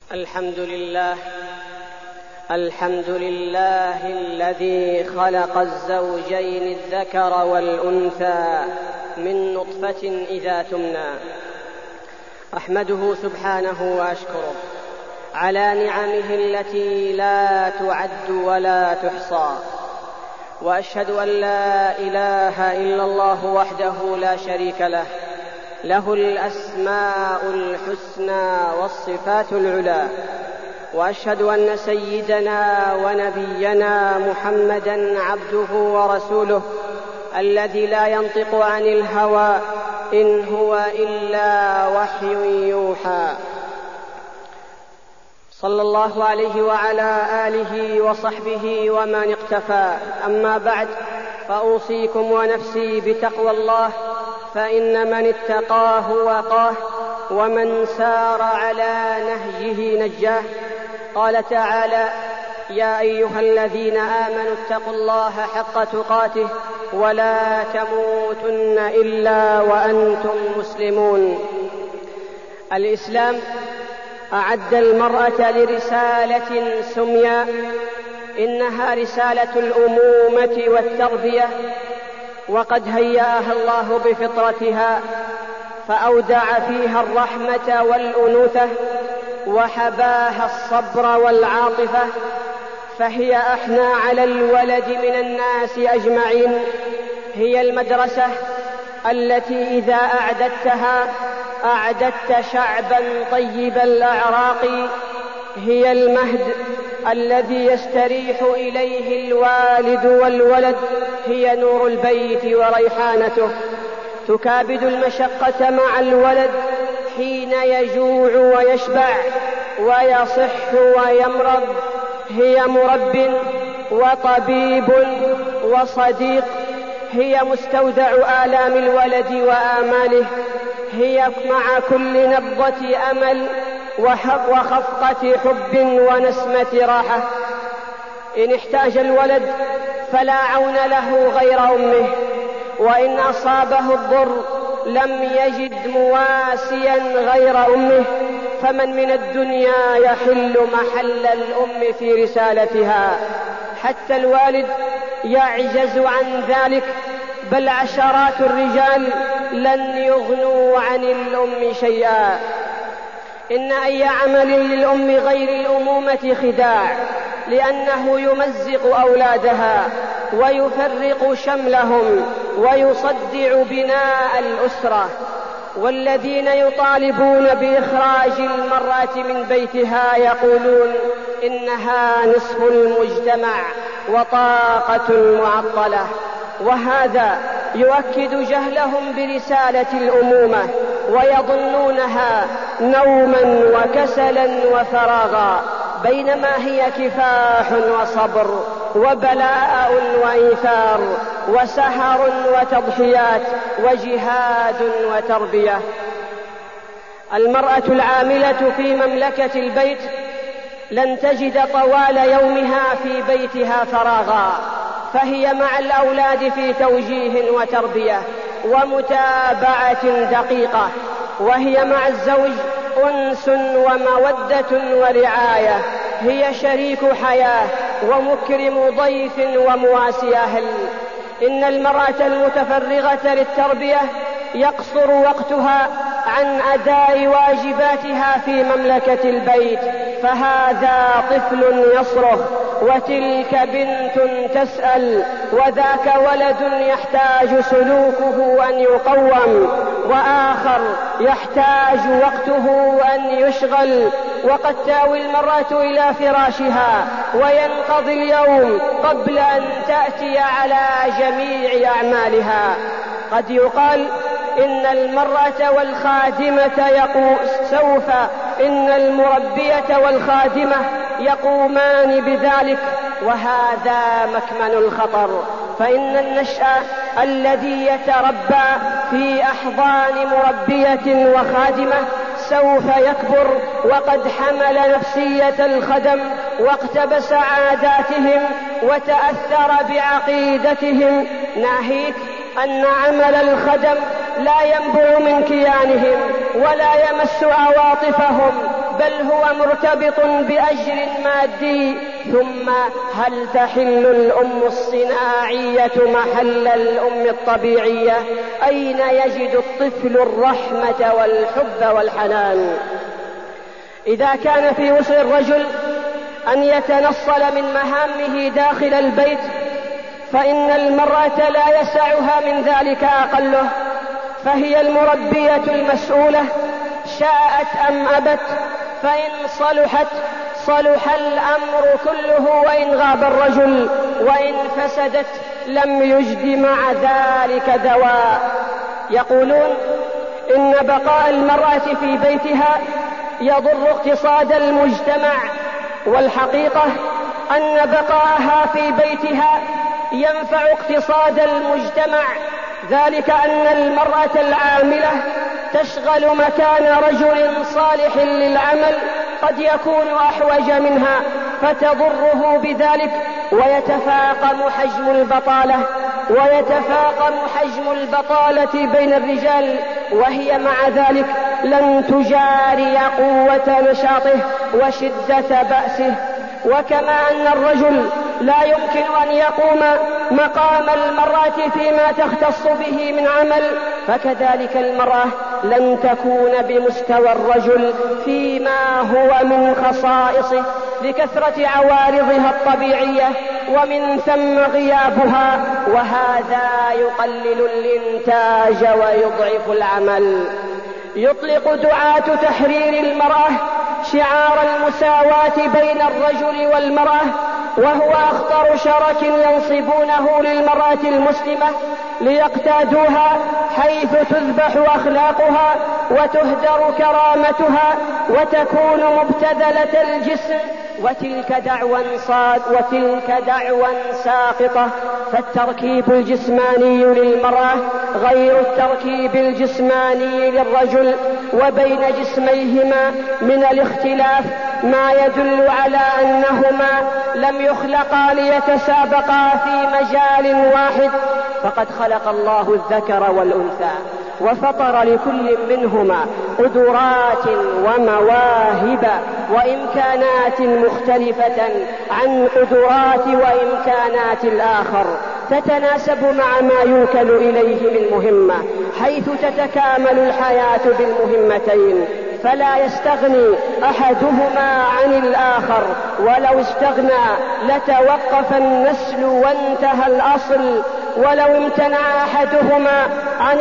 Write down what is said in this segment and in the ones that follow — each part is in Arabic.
الحمد لله الذي خلق الزوجين الذكر والأنثى من نطفة إذا تمنى. أحمده سبحانه وأشكره على نعمه التي لا تعد ولا تحصى، وأشهد أن لا إله إلا الله وحده لا شريك له، له الأسماء الحسنى والصفات العلى. وأشهد أن سيدنا ونبينا محمدًا عبده ورسوله الذي لا ينطق عن الهوى إن هو إلا وحي يوحى، صلى الله عليه وعلى آله وصحبه ومن اقتفى. أما بعد، فأوصيكم ونفسي بتقوى الله، فإن من اتقاه وقاه، ومن سار على نهجه نجاه. قال تعالى: يا أيها الذين آمنوا اتقوا الله حق تقاته ولا تموتن إلا وأنتم مسلمون. الإسلام أعد المرأة لرسالة سميا، إنها رسالة الأمومة والتربية، وقد هيأها الله بفطرتها، فأودع فيها الرحمة والأنوثة، وحباها الصبر والعاطفة، فهي أحنى على الولد من الناس أجمعين. هي المدرسة التي إذا أعددتها أعددت شعبا طيب الأعراق. هي المهد الذي يستريح إليه الوالد والولد. هي نور البيت وريحانته، تكابد المشقة مع الولد حين يجوع ويشبع ويصح ويمرض. هي مرب وطبيب وصديق. هي مستودع آلام الولد وآماله. هي مع كل نبضة أمل وخفقة حب ونسمة راحة. إن احتاج الولد فلا عون له غير أمه، وإن أصابه الضر لم يجد مواسيا غير أمه. فمن من الدنيا يحل محل الأم في رسالتها؟ حتى الوالد يعجز عن ذلك، بل عشرات الرجال لن يغنوا عن الأم شيئا. إن أي عمل للأم غير الأمومة خداع، لأنه يمزق أولادها ويفرق شملهم ويصدع بناء الأسرة. والذين يطالبون بإخراج المرأة من بيتها يقولون إنها نصف المجتمع وطاقة معطلة، وهذا يؤكد جهلهم برسالة الأمومة، ويظنونها نوما وكسلا وفراغا، بينما هي كفاح وصبر وبلاء وإيثار وسهر وتضحيات وجهاد وتربية. المرأة العاملة في مملكة البيت لن تجد طوال يومها في بيتها فراغا، فهي مع الأولاد في توجيه وتربية ومتابعة دقيقة، وهي مع الزوج أنس ومودة ورعاية. هي شريك حياة ومكرم ضيف ومواسي أهل. إن المرأة المتفرغة للتربية يقصر وقتها عن أداء واجباتها في مملكة البيت، فهذا طفل يصرخ، وتلك بنت تسأل، وذاك ولد يحتاج سلوكه أن يقوم، وآخر يحتاج وقته أن يشغل. وقد تاوي المرأة إلى فراشها وينقضي اليوم قبل أن تأتي على جميع أعمالها. قد يقال إن المرأة والخادمة إن المربية والخادمة يقومان بذلك، وهذا مكمن الخطر. فإن النشأ الذي يتربى في أحضان مربية وخادمة سوف يكبر وقد حمل نفسية الخدم واقتبس عاداتهم وتأثر بعقيدتهم، ناهيك أن عمل الخدم لا ينبع من كيانهم ولا يمس عواطفهم، بل هو مرتبط بأجر مادي. ثم هل تحل الأم الصناعية محل الأم الطبيعية؟ أين يجد الطفل الرحمة والحب والحنان؟ إذا كان في وسع الرجل أن يتنصل من مهامه داخل البيت، فإن المرأة لا يسعها من ذلك أقله، فهي المربية المسؤولة شاءت أم أبت، فإن صلحت صلح الأمر كله وإن غاب الرجل، وإن فسدت لم يجد مع ذلك دواء. يقولون إن بقاء المرأة في بيتها يضر اقتصاد المجتمع، والحقيقة أن بقاءها في بيتها ينفع اقتصاد المجتمع، ذلك أن المرأة العاملة تشغل مكان رجل صالح للعمل قد يكون أحوج منها فتضره بذلك، ويتفاقم حجم البطالة بين الرجال، وهي مع ذلك لن تجاري قوة نشاطه وشدة بأسه. وكما أن الرجل لا يمكن أن يقوم مقام المرأة فيما تختص به من عمل، فكذلك المرأة لن تكون بمستوى الرجل فيما هو من خصائصه لكثرة عوارضها الطبيعية ومن ثم غيابها، وهذا يقلل الإنتاج ويضعف العمل. يطلق دعاة تحرير المرأة شعار المساواة بين الرجل والمرأة، وهو أخطر شرك ينصبونه للمرأة المسلمة ليقتادوها، حيث تذبح أخلاقها وتهدر كرامتها وتكون مبتذلة الجسم، وتلك دعوى ساقطة. فالتركيب الجسماني للمرأة غير التركيب الجسماني للرجل، وبين جسميهما من الاختلاف ما يدل على أنهما لم يخلقا ليتسابقا في مجال واحد، فقد خلق الله الذكر والأنثى وفطر لكل منهما قدرات ومواهب وإمكانات مختلفة عن قدرات وإمكانات الآخر، تتناسب مع ما يوكل إليه من مهمة، حيث تتكامل الحياة بالمهمتين، فلا يستغني أحدهما عن الآخر، ولو استغنى لتوقف النسل وانتهى الأصل. ولو امتنع أحدهما عن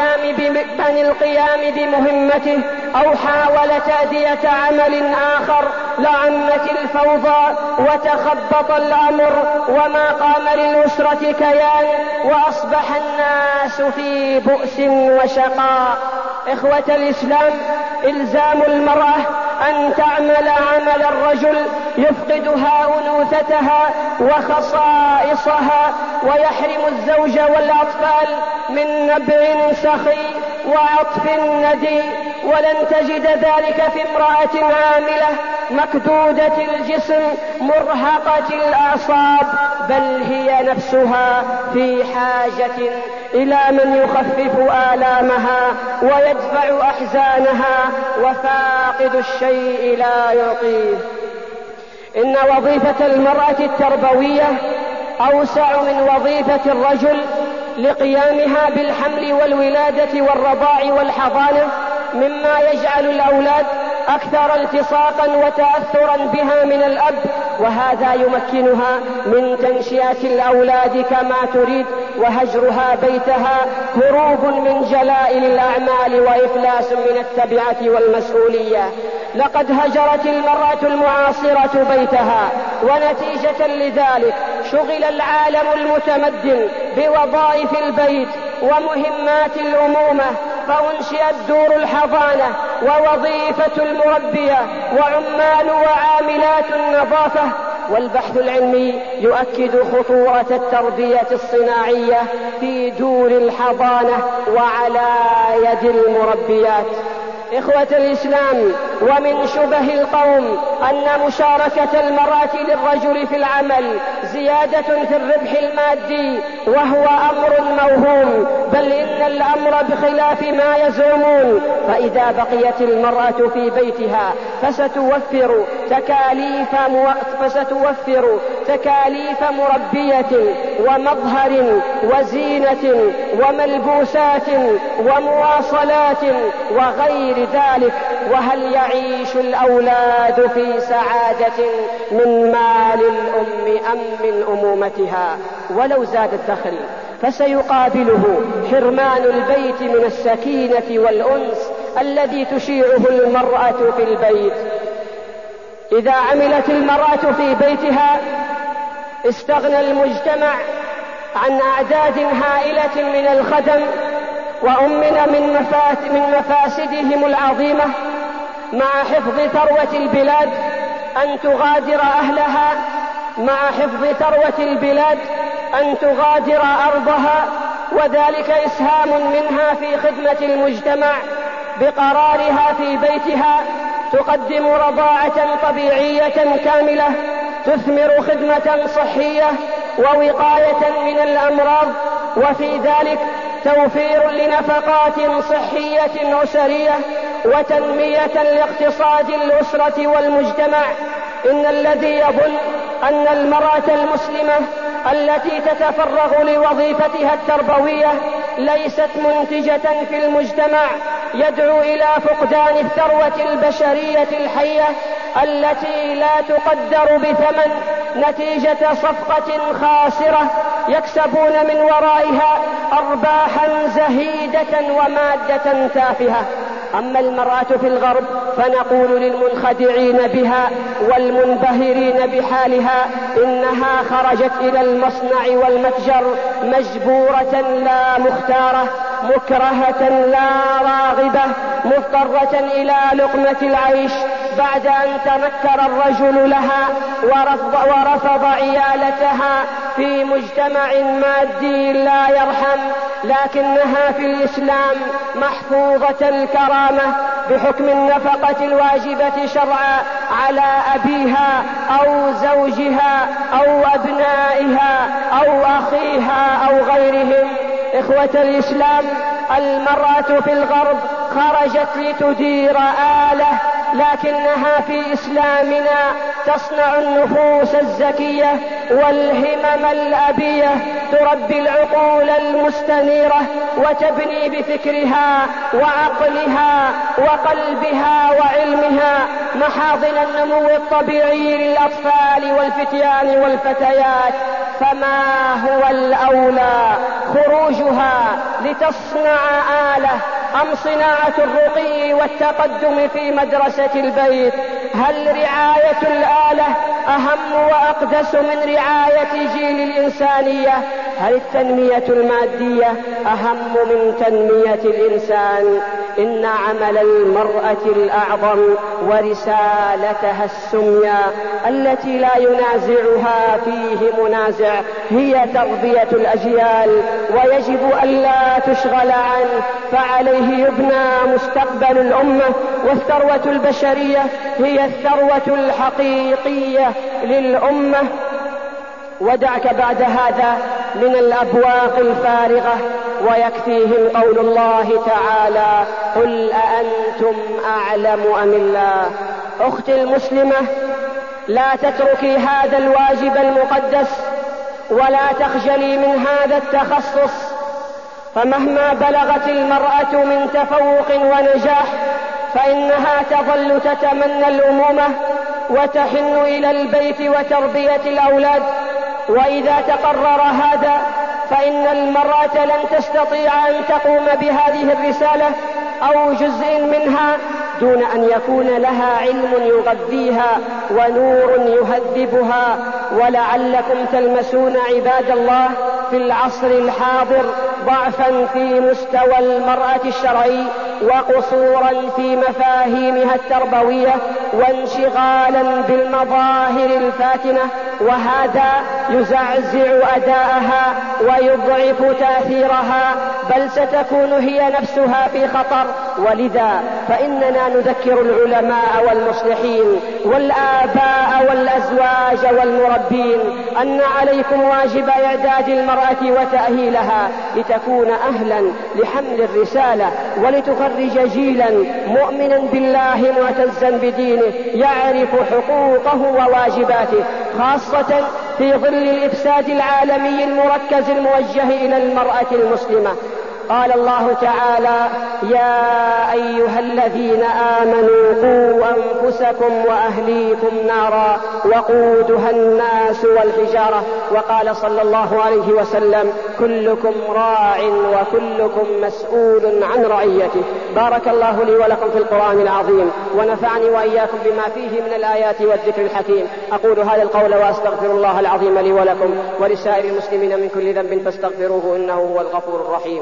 القيام بمهمته أو حاول تأدية عمل آخر لعمت الفوضى وتخبط الأمر وما قام للأسرة كيان، وأصبح الناس في بؤس وشقاء. إخوة الإسلام، إلزام المرأة أن تعمل عمل الرجل يفقدها أنوثتها وخصائصها، ويحرم الزوج والأطفال من نبع سخي وعطف ندي، ولن تجد ذلك في امرأة عاملة مكدودة الجسم مرهقة الأعصاب، بل هي نفسها في حاجة إلى من يخفف آلامها ويدفع أحزانها، وفاقد الشيء لا يعطيه. إن وظيفة المرأة التربوية أوسع من وظيفة الرجل لقيامها بالحمل والولادة والرضاع والحضانة، مما يجعل الأولاد أكثر التصاقا وتأثرا بها من الأب، وهذا يمكنها من تنشئة الأولاد كما تريد، وهجرها بيتها هروب من جلائل الأعمال وإفلاس من التبعة والمسؤولية. لقد هجرت المرأة المعاصرة بيتها، ونتيجة لذلك شغل العالم المتمدن بوظائف البيت ومهمات الأمومة، فأنشئت دور الحضانة ووظيفة المربية وعمال وعاملات النظافة. والبحث العلمي يؤكد خطورة التربية الصناعية في دور الحضانة وعلى يد المربيات. إخوة الإسلام، ومن شبه القوم أن مشاركة المرأة للرجل في العمل زيادة في الربح المادي، وهو أمر موهوم، بل إن الأمر بخلاف ما يزعمون. فإذا بقيت المرأة في بيتها فستوفر تكاليف مربية ومظهر وزينة وملبوسات ومواصلات وغير ذلك. وهل يعيش الأولاد في سعادة من مال الأم أم من أمومتها؟ ولو زاد الدخل فسيقابله حرمان البيت من السكينة والأنس الذي تشيعه المرأة في البيت. إذا عملت المرأة في بيتها استغنى المجتمع عن أعداد هائلة من الخدم، وأمن من مفاسدهم العظيمة. مع حفظ ثروة البلاد أن تغادر أهلها، مع حفظ ثروة البلاد أن تغادر أرضها، وذلك إسهام منها في خدمة المجتمع بقرارها في بيتها. تقدم رضاعة طبيعية كاملة تثمر خدمة صحية ووقاية من الأمراض، وفي ذلك توفير لنفقات صحية أسرية وتنمية لاقتصاد الأسرة والمجتمع. إن الذي يظن أن المرأة المسلمة التي تتفرغ لوظيفتها التربوية ليست منتجة في المجتمع يدعو إلى فقدان الثروة البشرية الحية التي لا تقدر بثمن نتيجة صفقة خاسرة يكسبون من ورائها أرباحا زهيدة ومادة تافهة. أما المرأة في الغرب فنقول للمنخدعين بها والمنبهرين بحالها إنها خرجت إلى المصنع والمتجر مجبورة لا مختارة، مكرهة لا راغبة، مضطرة إلى لقمة العيش بعد أن تنكر الرجل لها ورفض عيالتها في مجتمع مادي لا يرحم. لكنها في الإسلام محفوظة الكرامة بحكم النفقة الواجبة شرعا على أبيها أو زوجها أو أبنائها أو أخيها أو غيرهم. إخوة الإسلام، المرأة في الغرب خرجت لتدير آلة، لكنها في إسلامنا تصنع النفوس الزكية والهمم الأبية، تربي العقول المستنيرة وتبني بفكرها وعقلها وقلبها وعلمها محاضن النمو الطبيعي للأطفال والفتيان والفتيات. فما هو الأولى، خروجها لتصنع آلة أم صناعة الرقي والتقدم في مدرسة البيت؟ هل رعاية الآلة أهم وأقدس من رعاية جيل الإنسانية؟ هل التنمية المادية أهم من تنمية الإنسان؟ إن عمل المرأة الأعظم ورسالتها السمية التي لا ينازعها فيه منازع هي تربية الأجيال، ويجب ألا تشغل عنه، فعليه يبنى مستقبل الأمة. والثروة البشرية هي الثروة الحقيقية للأمة. ودعك بعد هذا من الأبواق الفارغة، ويكفيهم قول الله تعالى: قل أأنتم أعلم أم الله. أختي المسلمة، لا تتركي هذا الواجب المقدس ولا تخجلي من هذا التخصص، فمهما بلغت المرأة من تفوق ونجاح فإنها تظل تتمنى الأمومة وتحن إلى البيت وتربية الأولاد. وإذا تقرر هذا فإن المرأة لن تستطيع أن تقوم بهذه الرسالة أو جزء منها دون أن يكون لها علم يغذيها ونور يهذبها. ولعلكم تلمسون عباد الله في العصر الحاضر ضعفا في مستوى المرأة الشرعي، وقصورا في مفاهيمها التربوية، وانشغالا بالمظاهر الفاتنة، وهذا يزعزع أداءها ويضعف تأثيرها، بل ستكون هي نفسها في خطر. ولذا فإننا نذكر العلماء والمصلحين والآباء والأزواج والمربين أن عليكم واجب إعداد المرأة وتأهيلها لتكون أهلا لحمل الرسالة ولتخرج جيلا مؤمنا بالله معتزا بدينه يعرف حقوقه وواجباته، خاصة في ظل الإفساد العالمي المركز الموجه إلى المرأة المسلمة. قال الله تعالى: يا أيها الذين آمنوا قوا أنفسكم وأهليكم نارا وقودها الناس والحجارة. وقال صلى الله عليه وسلم: كلكم راع وكلكم مسؤول عن رعيته. بارك الله لي ولكم في القرآن العظيم، ونفعني وإياكم بما فيه من الآيات والذكر الحكيم. أقول هذا القول وأستغفر الله العظيم لي ولكم ولسائر المسلمين من كل ذنب فاستغفروه إنه هو الغفور الرحيم.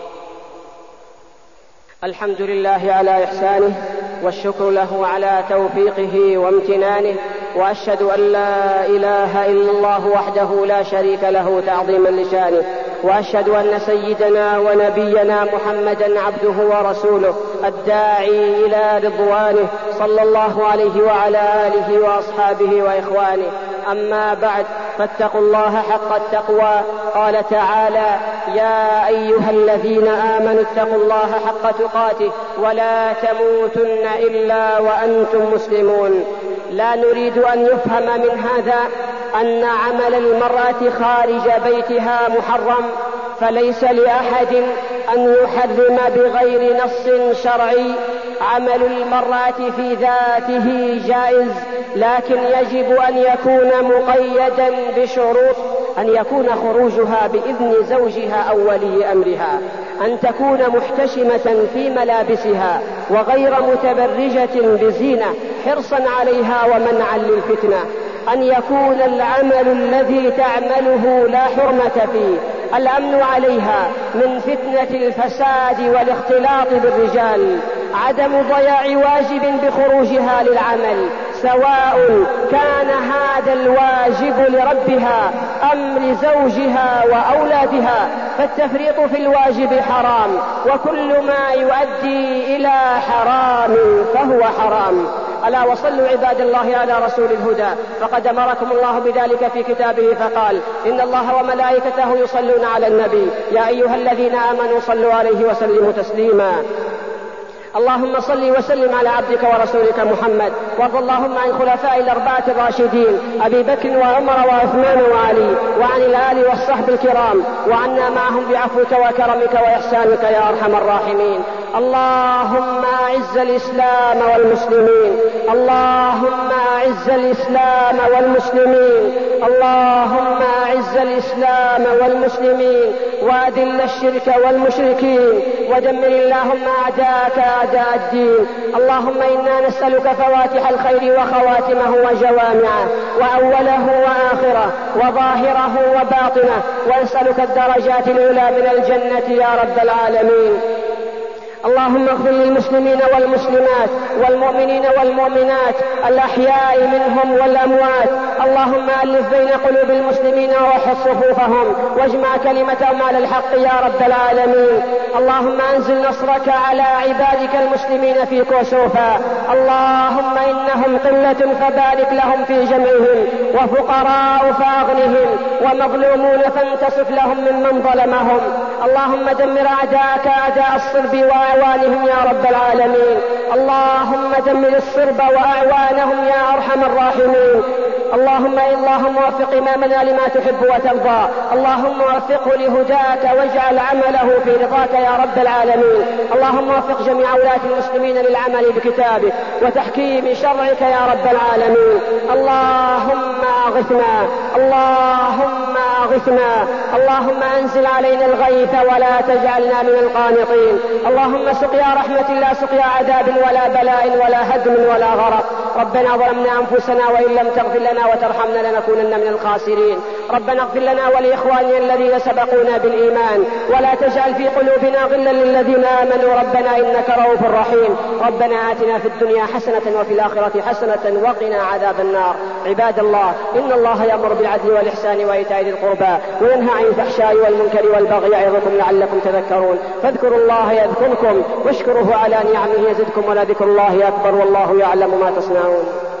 الحمد لله على إحسانه، والشكر له على توفيقه وامتنانه، وأشهد أن لا إله إلا الله وحده لا شريك له تعظيما لشانه، وأشهد أن سيدنا ونبينا محمدا عبده ورسوله الداعي إلى رضوانه صلى الله عليه وعلى آله وأصحابه وإخوانه. أما بعد، فاتقوا الله حق التقوى. قال تعالى: يا أيها الذين آمنوا اتقوا الله حق تقاته ولا تموتن إلا وأنتم مسلمون. لا نريد أن يفهم من هذا أن عمل المرأة خارج بيتها محرم، فليس لأحد أن يحرم بغير نص شرعي. عمل المرأة في ذاته جائز، لكن يجب أن يكون مقيدا بشروط: أن يكون خروجها بإذن زوجها أو ولي أمرها، أن تكون محتشمة في ملابسها وغير متبرجة بزينة حرصا عليها ومنعا للفتنة، أن يكون العمل الذي تعمله لا حرمة فيه، الأمن عليها من فتنة الفساد والاختلاط بالرجال، عدم ضياع واجب بخروجها للعمل، سواء كان هذا الواجب لربها أم لزوجها وأولادها، فالتفريط في الواجب حرام، وكل ما يؤدي إلى حرام فهو حرام. ألا وصلوا عباد الله على رسول الهدى، فقد أمركم الله بذلك في كتابه فقال: إن الله وملائكته يصلون على النبي يا أيها الذين آمنوا صلوا عليه وسلموا تسليما. اللهم صل وسلم على عبدك ورسولك محمد، وارض اللهم عن خلفاء الأربعة الراشدين أبي بكر وعمر وعثمان وعلي، وعن الآل والصحب الكرام، وعنا معهم بعفوك وكرمك وإحسانك يا أرحم الراحمين. اللهم أعز الإسلام والمسلمين، اللهم أعز الإسلام والمسلمين، اللهم أعز الإسلام والمسلمين، وأذل الشرك والمشركين، ودمر اللهم أعداءك أعداء الدين. اللهم إنا نسألك فواتح الخير وخواتمه وجوامعه وأوله وآخره وظاهره وباطنه، ونسألك الدرجات الأولى من الجنة يا رب العالمين. اللهم اغفر للمسلمين والمسلمات والمؤمنين والمؤمنات الأحياء منهم والأموات. اللهم ألف بين قلوب المسلمين ووحد صفوفهم واجمع كلمتهم على الحق يا رب العالمين. اللهم أنزل نصرك على عبادك المسلمين في كوسوفا. اللهم إنهم قلة فبارك لهم في جمعهم، وفقراء فأغنهم، ومظلومون فانتصف لهم ممن ظلمهم. اللهم دمر أعداءك أعداء الصلب وأعوانهم يا رب العالمين. اللهم دمر الصرب وأعوانهم يا أرحم الراحمين. اللهم وفق إمامنا لما تحب وترضى، اللهم وفقه لهداك واجعل عمله في رضاك يا رب العالمين. اللهم وفق جميع ولاة المسلمين للعمل بكتابك وتحكيم شرعك يا رب العالمين. اللهم أغثنا، اللهم أغثنا، اللهم أنزل علينا الغيث ولا تجعلنا من القانطين. اللهم سقيا رحمة لا سقيا عذاب ولا بلاء ولا هدم ولا غرق. ربنا ظلمنا أنفسنا وإن لم تغفر لنا وترحمنا لنكونن من الخاسرين. ربنا اغفر لنا ولإخواننا الذين سبقونا بالإيمان ولا تجعل في قلوبنا غلا للذين آمنوا ربنا إنك رؤوف رحيم. ربنا آتنا في الدنيا حسنة وفي الآخرة حسنة وقنا عذاب النار. عباد الله، إن الله يأمر بالعدل والإحسان وإيتاء ذي القربى وينهى عن الفحشاء والمنكر والبغي يعظكم لعلكم تذكرون. فاذكروا الله يذكركم واشكروه على نعمه يزدكم ولذكر الله أكبر والله يعلم ما تصنعون.